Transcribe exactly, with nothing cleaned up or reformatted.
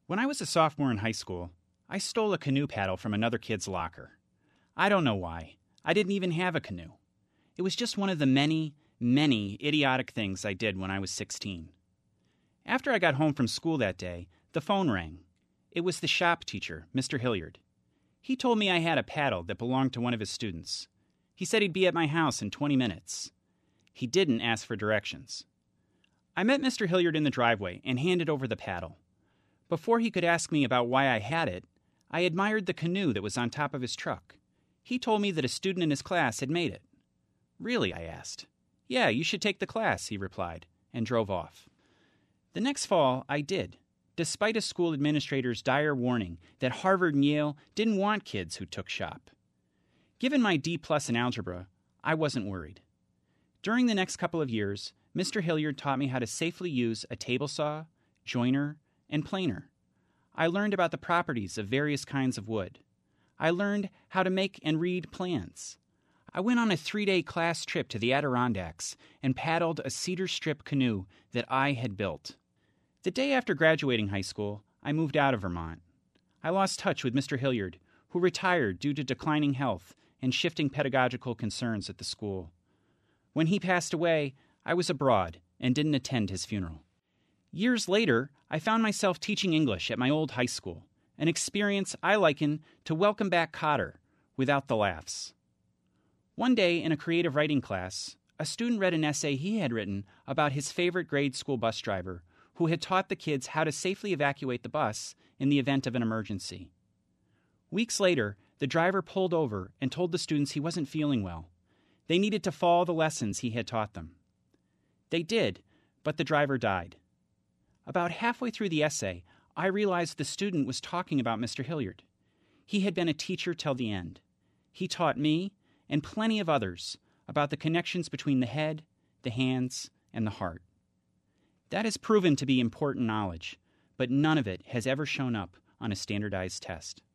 When I was a sophomore in high school, I stole a canoe paddle from another kid's locker. I don't know why. I didn't even have a canoe. It was just one of the many, many idiotic things I did when I was sixteen. After I got home from school that day, the phone rang. It was the shop teacher, Mister Hilliard. He told me I had a paddle that belonged to one of his students. He said he'd be at my house in twenty minutes. He didn't ask for directions. I met Mister Hilliard in the driveway and handed over the paddle. Before he could ask me about why I had it, I admired the canoe that was on top of his truck. He told me that a student in his class had made it. Really, I asked. Yeah, you should take the class, he replied, and drove off. The next fall, I did, despite a school administrator's dire warning that Harvard and Yale didn't want kids who took shop. Given my D plus in algebra, I wasn't worried. During the next couple of years, Mister Hilliard taught me how to safely use a table saw, joiner, and planer. I learned about the properties of various kinds of wood. I learned how to make and read plans. I went on a three-day class trip to the Adirondacks and paddled a cedar strip canoe that I had built. The day after graduating high school, I moved out of Vermont. I lost touch with Mister Hilliard, who retired due to declining health and shifting pedagogical concerns at the school. When he passed away, I was abroad and didn't attend his funeral. Years later, I found myself teaching English at my old high school, an experience I liken to Welcome Back, Kotter, without the laughs. One day in a creative writing class, a student read an essay he had written about his favorite grade school bus driver who had taught the kids how to safely evacuate the bus in the event of an emergency. Weeks later, the driver pulled over and told the students he wasn't feeling well. They needed to follow the lessons he had taught them. They did, but the driver died. About halfway through the essay, I realized the student was talking about Mister Hilliard. He had been a teacher till the end. He taught me, and plenty of others, about the connections between the head, the hands, and the heart. That has proven to be important knowledge, but none of it has ever shown up on a standardized test.